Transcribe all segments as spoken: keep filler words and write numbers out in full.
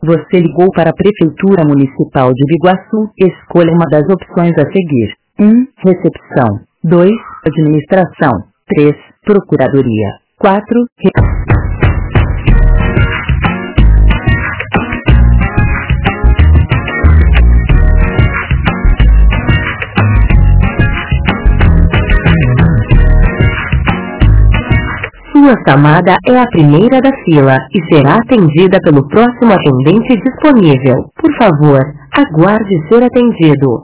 Você ligou para a Prefeitura Municipal de Biguaçu. Escolha uma das opções a seguir. um. Recepção. dois. Administração. três. Procuradoria. quatro. Re... Sua chamada é a primeira da fila e será atendida pelo próximo atendente disponível. Por favor, aguarde ser atendido.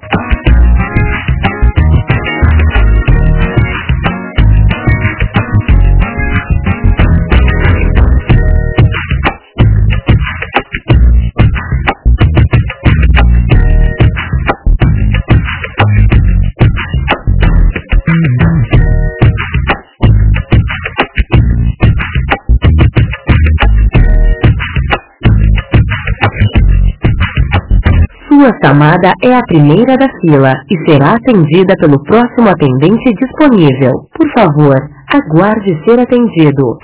Sua chamada é a primeira da fila e será atendida pelo próximo atendente disponível. Por favor, aguarde ser atendido.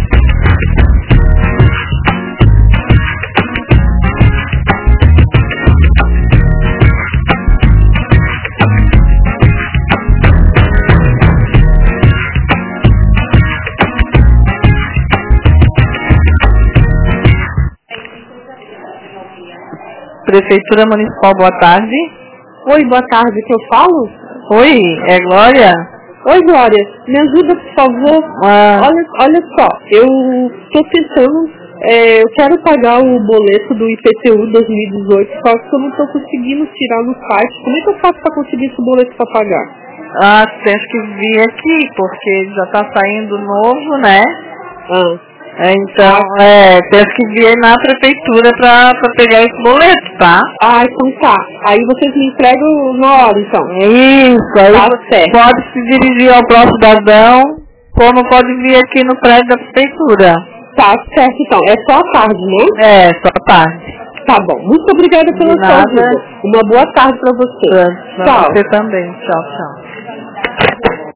Prefeitura Municipal, boa tarde. Oi, boa tarde, que eu falo? Oi, é Glória? Oi, Glória, me ajuda, por favor. Ah. Olha, olha só, eu estou tentando, é, eu quero pagar o boleto do I P T U dois mil e dezoito, só que eu não estou conseguindo tirar no site. Como é que eu faço para conseguir esse boleto para pagar? Ah, tem que vir aqui, porque já está saindo novo, né? Ah. Então, é, tem que vir na prefeitura para pegar esse boleto, tá? Ah, então tá. Aí vocês me entregam na hora, então. Isso, aí tá você certo. pode se dirigir ao próximo cidadão, como pode vir aqui no prédio da prefeitura. Tá certo, então. É só a tarde, né? É, só a tarde. Tá bom. Muito obrigada pela sua ajuda. Uma boa tarde para você. Pra, pra tchau. você também. Tchau, tchau.